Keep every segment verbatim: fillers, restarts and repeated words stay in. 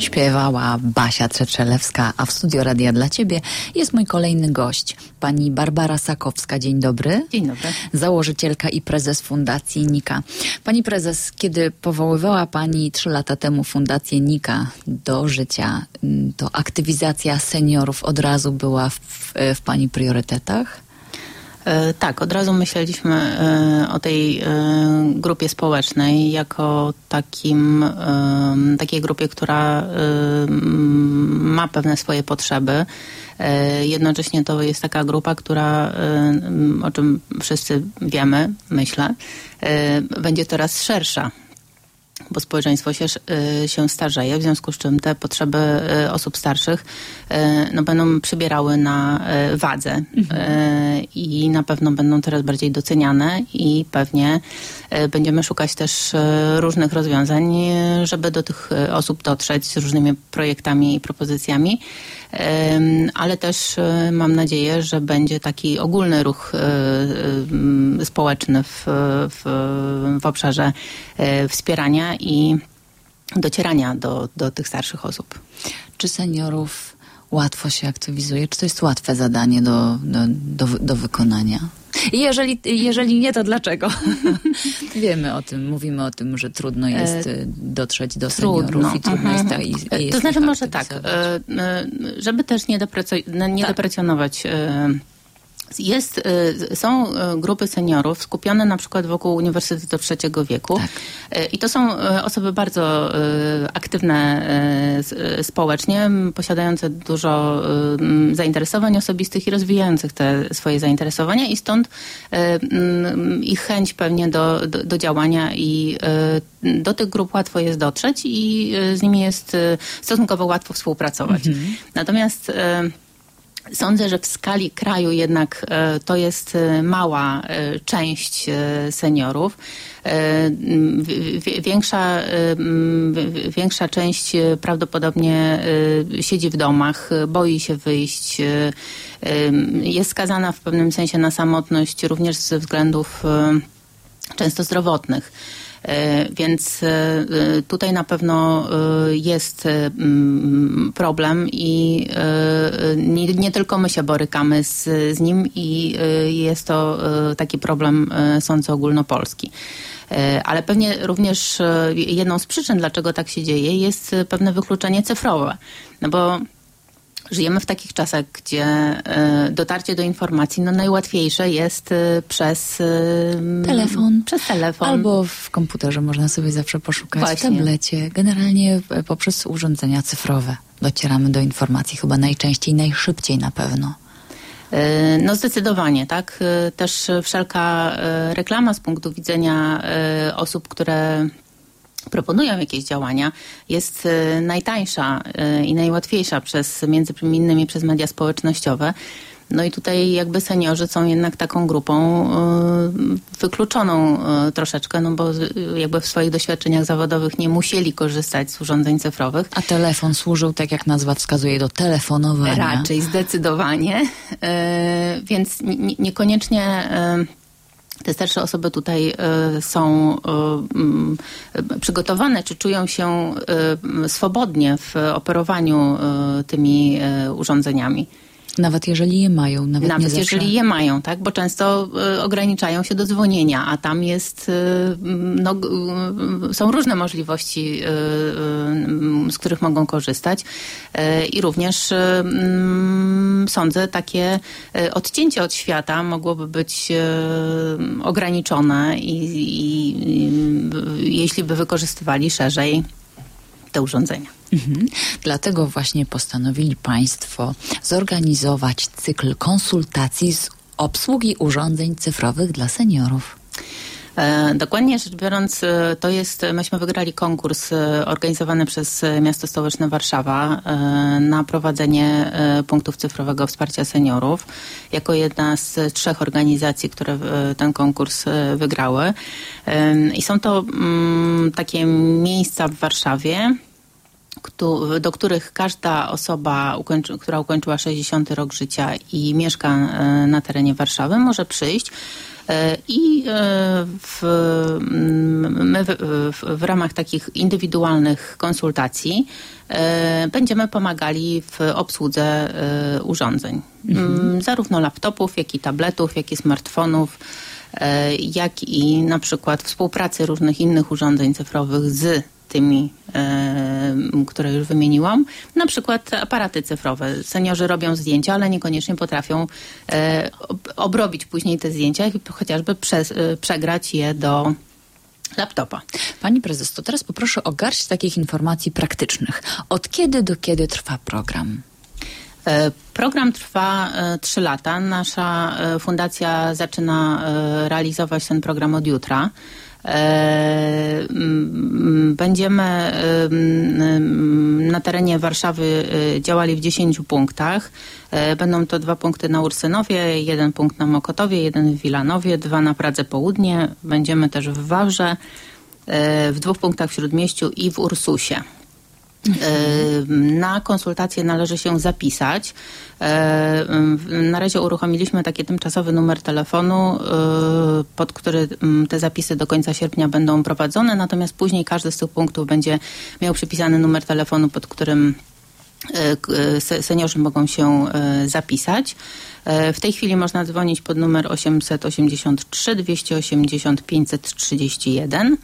Śpiewała Basia Trzeczelewska, a w studio Radia dla Ciebie jest mój kolejny gość, pani Barbara Sakowska. Dzień dobry. Dzień dobry. Założycielka i prezes Fundacji Nika. Pani prezes, kiedy powoływała pani trzy lata temu Fundację Nika do życia, to aktywizacja seniorów od razu była w, w pani priorytetach? E, tak, od razu myśleliśmy e, o tej e, grupie społecznej jako takim, e, takiej grupie, która e, ma pewne swoje potrzeby. E, jednocześnie to jest taka grupa, która, e, o czym wszyscy wiemy, myślę, e, będzie coraz szersza, bo społeczeństwo się, się starzeje, w związku z czym te potrzeby osób starszych no, będą przybierały na wadze mhm. i na pewno będą coraz bardziej doceniane i pewnie będziemy szukać też różnych rozwiązań, żeby do tych osób dotrzeć z różnymi projektami i propozycjami, ale też mam nadzieję, że będzie taki ogólny ruch społeczny w, w, w obszarze wspierania i docierania do, do tych starszych osób. Czy seniorów łatwo się aktywizuje? Czy to jest łatwe zadanie do, do, do, do wykonania? I jeżeli, jeżeli nie, to dlaczego? Wiemy o tym, mówimy o tym, że trudno jest dotrzeć do trudno. seniorów i trudno uh-huh. jest, ta, i, i jest to znaczy może tak, żeby też nie, deprecy- nie tak. deprecjonować. Jest, są grupy seniorów skupione na przykład wokół Uniwersytetu Trzeciego Wieku tak. i to są osoby bardzo aktywne społecznie, posiadające dużo zainteresowań osobistych i rozwijających te swoje zainteresowania i stąd ich chęć pewnie do, do, do działania i do tych grup łatwo jest dotrzeć i z nimi jest stosunkowo łatwo współpracować. Mhm. Natomiast sądzę, że w skali kraju jednak e, to jest e, mała e, część e, seniorów. E, w, większa, e, w, większa część e, prawdopodobnie e, siedzi w domach, boi się wyjść, e, e, jest skazana w pewnym sensie na samotność również ze względów e, często zdrowotnych. Więc tutaj na pewno jest problem i nie, nie tylko my się borykamy z, z nim i jest to taki problem, sądzę, ogólnopolski. Ale pewnie również jedną z przyczyn, dlaczego tak się dzieje, jest pewne wykluczenie cyfrowe. No bo żyjemy w takich czasach, gdzie dotarcie do informacji no najłatwiejsze jest przez telefon. Przez telefon. Albo w komputerze można sobie zawsze poszukać, Właśnie. w tablecie. Generalnie poprzez urządzenia cyfrowe docieramy do informacji chyba najczęściej, najszybciej na pewno. No zdecydowanie, tak. Też wszelka reklama z punktu widzenia osób, które proponują jakieś działania, jest najtańsza i najłatwiejsza przez, między innymi przez media społecznościowe. No i tutaj jakby seniorzy są jednak taką grupą wykluczoną troszeczkę, no bo jakby w swoich doświadczeniach zawodowych nie musieli korzystać z urządzeń cyfrowych. A telefon służył, tak jak nazwa wskazuje, do telefonowania. Raczej, zdecydowanie. Więc niekoniecznie te starsze osoby tutaj y, są y, y, przygotowane, czy czują się y, swobodnie w operowaniu y, tymi y, urządzeniami. Nawet jeżeli je mają. Nawet, nawet nie jeżeli zawsze... je mają, tak? Bo często y, ograniczają się do dzwonienia, a tam jest, y, no, y, są różne możliwości, y, y, z których mogą korzystać. Y, I również y, y, sądzę, takie y, odcięcie od świata mogłoby być y, ograniczone i, i y, jeśli by wykorzystywali szerzej te urządzenia. Mhm. Dlatego właśnie postanowili Państwo zorganizować cykl konsultacji z obsługi urządzeń cyfrowych dla seniorów. E, dokładnie rzecz biorąc, e, to jest, myśmy wygrali konkurs e, organizowany przez Miasto Stołeczne Warszawa e, na prowadzenie e, punktów cyfrowego wsparcia seniorów jako jedna z trzech organizacji, które e, ten konkurs e, wygrały. E, I są to m, takie miejsca w Warszawie, do których każda osoba, ukończy, która ukończyła sześćdziesiąty rok życia i mieszka na terenie Warszawy, może przyjść i w, my w, w, w ramach takich indywidualnych konsultacji będziemy pomagali w obsłudze urządzeń. Mhm. Zarówno laptopów, jak i tabletów, jak i smartfonów, jak i na przykład współpracy różnych innych urządzeń cyfrowych z tymi, e, które już wymieniłam. Na przykład aparaty cyfrowe. Seniorzy robią zdjęcia, ale niekoniecznie potrafią e, obrobić później te zdjęcia i chociażby prze, e, przegrać je do laptopa. Pani prezes, to teraz poproszę o garść takich informacji praktycznych. Od kiedy do kiedy trwa program? Program trwa trzy lata. Nasza fundacja zaczyna realizować ten program od jutra. Będziemy na terenie Warszawy działali w dziesięciu punktach. Będą to dwa punkty na Ursynowie, jeden punkt na Mokotowie, jeden w Wilanowie, dwa na Pradze Południe. Będziemy też w Wawrze, w dwóch punktach w Śródmieściu i w Ursusie. Na konsultacje należy się zapisać. Na razie uruchomiliśmy taki tymczasowy numer telefonu, pod który te zapisy do końca sierpnia będą prowadzone, natomiast później każdy z tych punktów będzie miał przypisany numer telefonu, pod którym seniorzy mogą się zapisać. W tej chwili można dzwonić pod numer osiemset osiemdziesiąt trzy dwieście osiemdziesiąt pięćset trzydzieści jeden.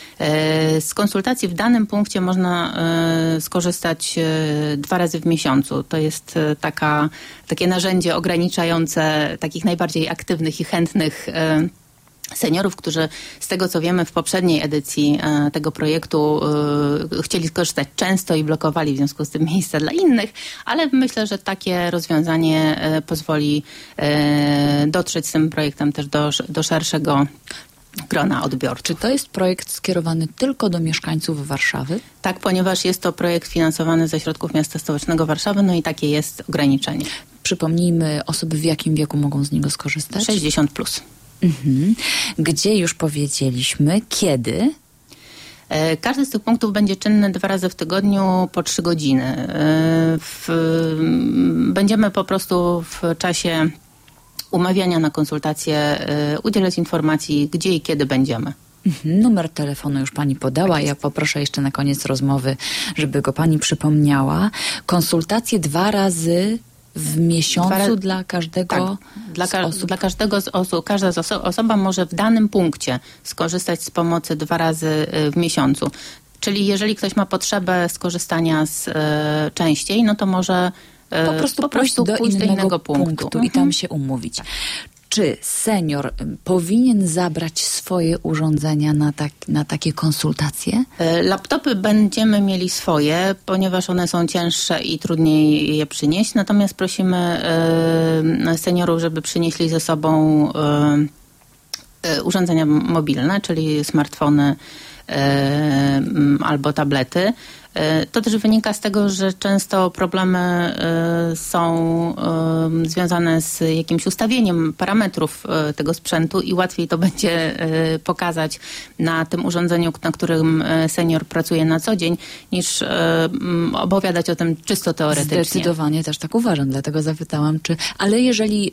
Z konsultacji w danym punkcie można skorzystać dwa razy w miesiącu. To jest taka, takie narzędzie ograniczające takich najbardziej aktywnych i chętnych seniorów, którzy z tego co wiemy w poprzedniej edycji tego projektu chcieli skorzystać często i blokowali w związku z tym miejsca dla innych, ale myślę, że takie rozwiązanie pozwoli dotrzeć z tym projektem też do, do szerszego grona odbiorców. Czy to jest projekt skierowany tylko do mieszkańców Warszawy? Tak, ponieważ jest to projekt finansowany ze środków Miasta Stołecznego Warszawy, no i takie jest ograniczenie. Przypomnijmy, osoby w jakim wieku mogą z niego skorzystać? sześćdziesiąt plus. Mhm. Gdzie już powiedzieliśmy, kiedy? Każdy z tych punktów będzie czynny dwa razy w tygodniu po trzy godziny. W, będziemy po prostu w czasie umawiania na konsultacje udzielać informacji, gdzie i kiedy będziemy. Mhm. Numer telefonu już pani podała. Ja poproszę jeszcze na koniec rozmowy, żeby go pani przypomniała. Konsultacje dwa razy w miesiącu Dwa, dla każdego tak, dla, ka- z osób? Dla każdego z osób. Każda z oso- osoba może w danym punkcie skorzystać z pomocy dwa razy w miesiącu. Czyli jeżeli ktoś ma potrzebę skorzystania z e, częściej, no to może po prostu, po prostu pójść, pójść do, innego do innego punktu, punktu mhm. i tam się umówić. Czy senior powinien zabrać swoje urządzenia na, tak, na takie konsultacje? Laptopy będziemy mieli swoje, ponieważ one są cięższe i trudniej je przynieść. Natomiast prosimy y, seniorów, żeby przynieśli ze sobą y, y, urządzenia mobilne, czyli smartfony y, y, albo tablety. To też wynika z tego, że często problemy są związane z jakimś ustawieniem parametrów tego sprzętu i łatwiej to będzie pokazać na tym urządzeniu, na którym senior pracuje na co dzień, niż opowiadać o tym czysto teoretycznie. Zdecydowanie też tak uważam, dlatego zapytałam, czy... Ale jeżeli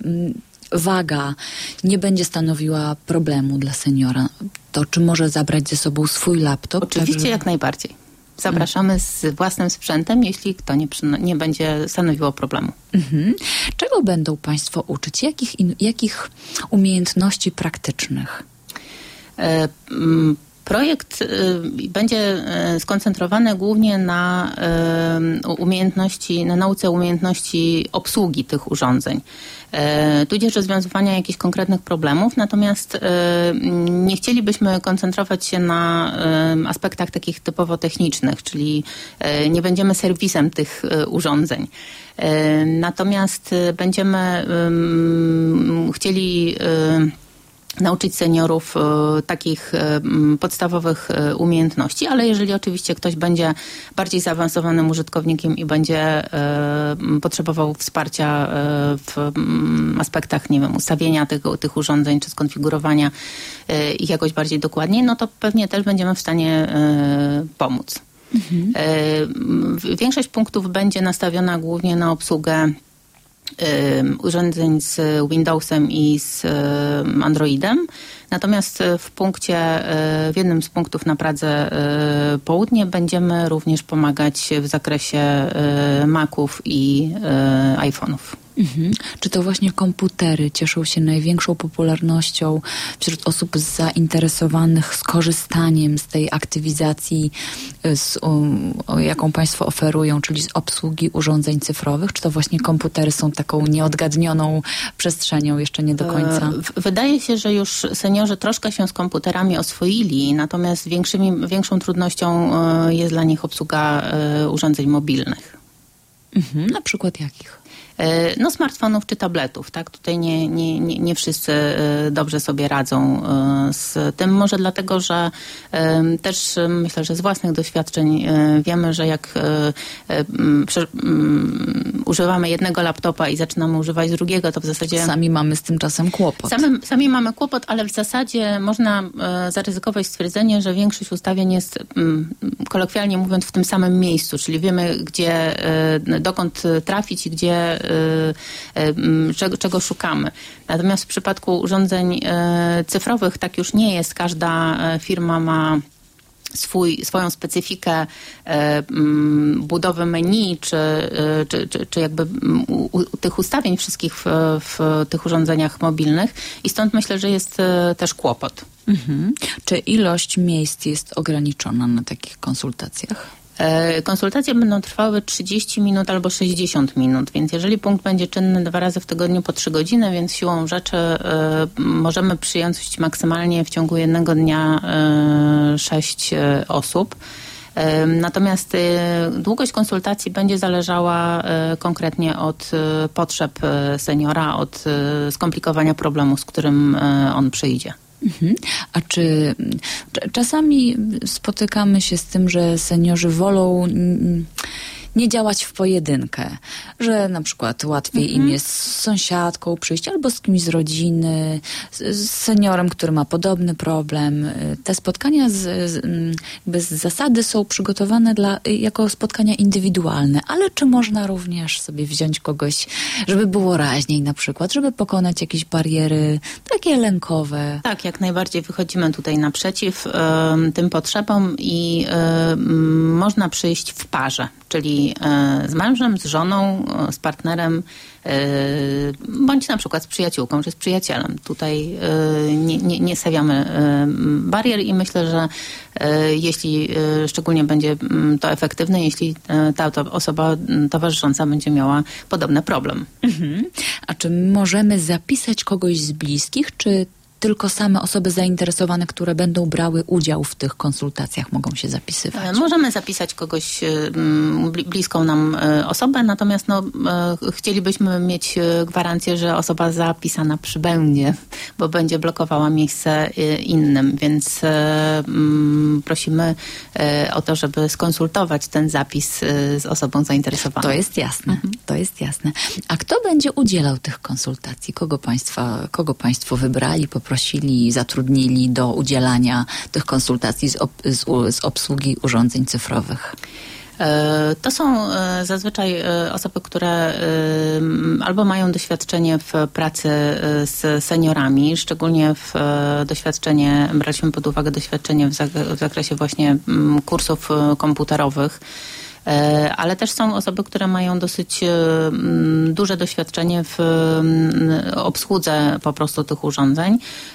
waga nie będzie stanowiła problemu dla seniora, to czy może zabrać ze sobą swój laptop? Oczywiście, tak, jak najbardziej. Zapraszamy z własnym sprzętem, jeśli to nie, nie będzie stanowiło problemu. Mhm. Czego będą państwo uczyć? Jakich, in, jakich umiejętności praktycznych? E, m, projekt y, będzie y, skoncentrowany głównie na y, umiejętności, na nauce umiejętności obsługi tych urządzeń. E, tudzież rozwiązywania jakichś konkretnych problemów, natomiast e, nie chcielibyśmy koncentrować się na e, aspektach takich typowo technicznych, czyli e, nie będziemy serwisem tych e, urządzeń. E, natomiast będziemy e, chcieli e, nauczyć seniorów e, takich e, podstawowych e, umiejętności, ale jeżeli oczywiście ktoś będzie bardziej zaawansowanym użytkownikiem i będzie e, potrzebował wsparcia e, w m, aspektach, nie wiem, ustawienia tych, tych urządzeń czy skonfigurowania e, ich jakoś bardziej dokładniej, no to pewnie też będziemy w stanie e, pomóc. Mhm. Większość punktów będzie nastawiona głównie na obsługę urządzeń z Windowsem i z Androidem. Natomiast w punkcie, w jednym z punktów na Pradze Południe będziemy również pomagać w zakresie Maców i iPhone'ów. Mhm. Czy to właśnie komputery cieszą się największą popularnością wśród osób zainteresowanych skorzystaniem z tej aktywizacji, z, o, jaką Państwo oferują, czyli z obsługi urządzeń cyfrowych? Czy to właśnie komputery są taką nieodgadnioną przestrzenią, jeszcze nie do końca? Wydaje się, że już seniorzy troszkę się z komputerami oswoili, natomiast większymi, większą trudnością jest dla nich obsługa urządzeń mobilnych. Mhm. Na przykład jakich? No smartfonów czy tabletów, tak? Tutaj nie, nie, nie, nie wszyscy dobrze sobie radzą z tym. Może dlatego, że też myślę, że z własnych doświadczeń wiemy, że jak używamy jednego laptopa i zaczynamy używać drugiego, to w zasadzie... Sami mamy z tym czasem kłopot. Sami, sami mamy kłopot, ale w zasadzie można zaryzykować stwierdzenie, że większość ustawień jest, kolokwialnie mówiąc, w tym samym miejscu, czyli wiemy, gdzie, dokąd trafić i gdzie Czego, czego szukamy. Natomiast w przypadku urządzeń cyfrowych tak już nie jest. Każda firma ma swój, swoją specyfikę budowy menu, czy, czy, czy, czy jakby u, u tych ustawień wszystkich w, w tych urządzeniach mobilnych i stąd myślę, że jest też kłopot. Mhm. Czy ilość miejsc jest ograniczona na takich konsultacjach? Konsultacje będą trwały trzydzieści minut albo sześćdziesiąt minut, więc jeżeli punkt będzie czynny dwa razy w tygodniu po trzy godziny, więc siłą rzeczy y, możemy przyjąć maksymalnie w ciągu jednego dnia y, sześć y, osób. Y, natomiast y, długość konsultacji będzie zależała y, konkretnie od y, potrzeb y, seniora, od y, skomplikowania problemu, z którym y, on przyjdzie. Mhm. A czy czasami spotykamy się z tym, że seniorzy wolą nie działać w pojedynkę, że na przykład łatwiej mhm. im jest z sąsiadką przyjść albo z kimś z rodziny, z, z seniorem, który ma podobny problem. Te spotkania z, z, jakby z zasady są przygotowane dla, jako spotkania indywidualne, ale czy można również sobie wziąć kogoś, żeby było raźniej na przykład, żeby pokonać jakieś bariery takie lękowe? Tak, jak najbardziej wychodzimy tutaj naprzeciw y, tym potrzebom i y, można przyjść w parze, czyli z mężem, z żoną, z partnerem, bądź na przykład z przyjaciółką, czy z przyjacielem. Tutaj nie, nie, nie stawiamy barier i myślę, że jeśli szczególnie będzie to efektywne, jeśli ta, ta osoba towarzysząca będzie miała podobny problem. Mhm. A czy możemy zapisać kogoś z bliskich, czy tylko same osoby zainteresowane, które będą brały udział w tych konsultacjach, mogą się zapisywać? Możemy zapisać kogoś bliską nam osobę, natomiast no, chcielibyśmy mieć gwarancję, że osoba zapisana przybędzie, bo będzie blokowała miejsce innym, więc prosimy o to, żeby skonsultować ten zapis z osobą zainteresowaną. To jest jasne, mhm. to jest jasne. A kto będzie udzielał tych konsultacji? Kogo państwa, kogo państwo wybrali, poprosili, zatrudnili do udzielania tych konsultacji z, ob, z, z obsługi urządzeń cyfrowych? To są zazwyczaj osoby, które albo mają doświadczenie w pracy z seniorami, szczególnie w doświadczenie, braliśmy pod uwagę doświadczenie w zakresie właśnie kursów komputerowych, ale też są osoby, które mają dosyć duże doświadczenie w obsłudze po prostu tych urządzeń.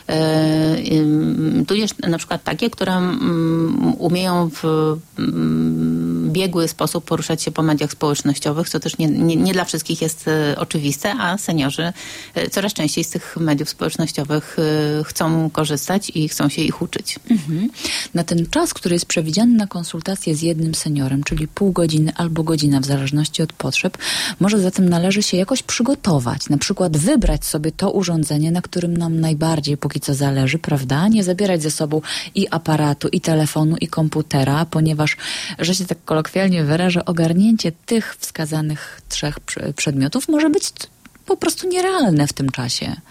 Tu jest na przykład takie, które umieją w biegły sposób poruszać się po mediach społecznościowych, co też nie, nie, nie dla wszystkich jest oczywiste, a seniorzy coraz częściej z tych mediów społecznościowych chcą korzystać i chcą się ich uczyć. Mhm. Na ten czas, który jest przewidziany na konsultację z jednym seniorem, czyli pół godziny albo godzina, w zależności od potrzeb, może zatem należy się jakoś przygotować, na przykład wybrać sobie to urządzenie, na którym nam najbardziej póki co zależy, prawda? Nie zabierać ze sobą i aparatu, i telefonu, i komputera, ponieważ, że się tak kolokwialnie wyrażę, ogarnięcie tych wskazanych trzech przedmiotów może być po prostu nierealne w tym czasie.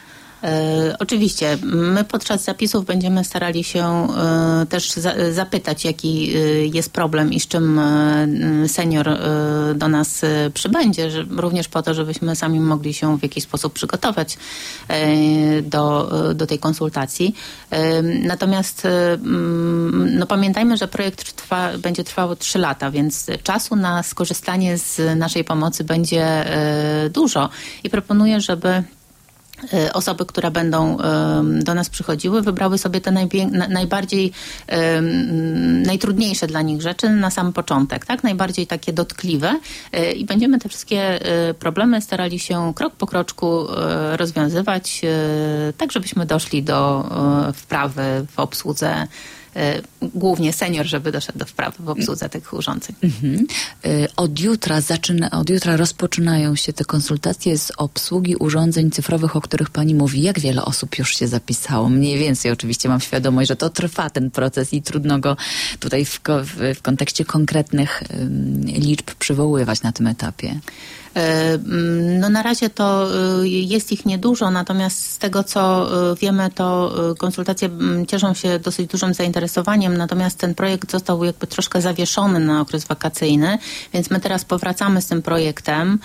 E, oczywiście, my podczas zapisów będziemy starali się e, też za, zapytać, jaki jest problem i z czym e, senior e, do nas e, przybędzie, że, również po to, żebyśmy sami mogli się w jakiś sposób przygotować e, do, do tej konsultacji. E, natomiast e, no, pamiętajmy, że projekt trwa, będzie trwał trzy lata, więc czasu na skorzystanie z naszej pomocy będzie e, dużo i proponuję, żeby osoby, które będą do nas przychodziły, wybrały sobie te najwię- najbardziej najtrudniejsze dla nich rzeczy na sam początek, tak? Najbardziej takie dotkliwe i będziemy te wszystkie problemy starali się krok po kroczku rozwiązywać, tak żebyśmy doszli do wprawy w obsłudze, głównie senior, żeby doszedł do wprawy w obsłudze tych urządzeń. Mhm. Od jutra zaczyna, od jutra rozpoczynają się te konsultacje z obsługi urządzeń cyfrowych, o których pani mówi. Jak wiele osób już się zapisało? Mniej więcej oczywiście mam świadomość, że to trwa ten proces i trudno go tutaj w, w, w kontekście konkretnych um, liczb przywoływać na tym etapie. No na razie to jest ich niedużo, natomiast z tego co wiemy, to konsultacje cieszą się dosyć dużym zainteresowaniem, natomiast ten projekt został jakby troszkę zawieszony na okres wakacyjny, więc my teraz powracamy z tym projektem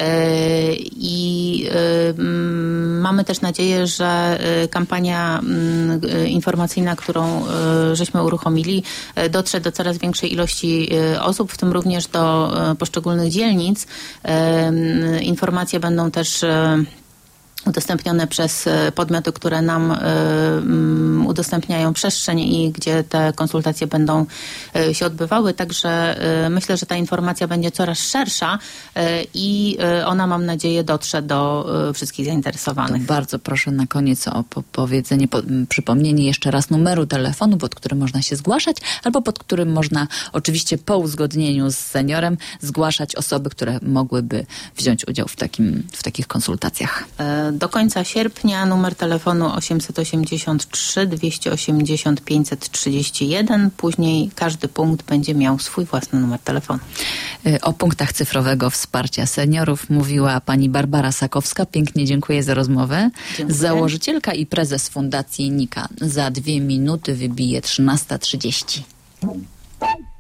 i mamy też nadzieję, że kampania informacyjna, którą żeśmy uruchomili, dotrze do coraz większej ilości osób, w tym również do poszczególnych dzielnic. Informacje będą też udostępnione przez podmioty, które nam y, udostępniają przestrzeń i gdzie te konsultacje będą y, się odbywały. Także y, myślę, że ta informacja będzie coraz szersza y, i y, ona, mam nadzieję, dotrze do y, wszystkich zainteresowanych. To bardzo proszę na koniec o powiedzenie, po, przypomnienie jeszcze raz numeru telefonu, pod którym można się zgłaszać, albo pod którym można oczywiście po uzgodnieniu z seniorem zgłaszać osoby, które mogłyby wziąć udział w, takim, w takich konsultacjach. Y, Do końca sierpnia numer telefonu osiemset osiemdziesiąt trzy dwieście osiemdziesiąt pięćset trzydzieści jeden. Później każdy punkt będzie miał swój własny numer telefonu. O punktach cyfrowego wsparcia seniorów mówiła pani Barbara Sakowska. Pięknie dziękuję za rozmowę. Dziękuję. Założycielka i prezes Fundacji Nika. Za dwie minuty wybije trzynasta trzydzieści.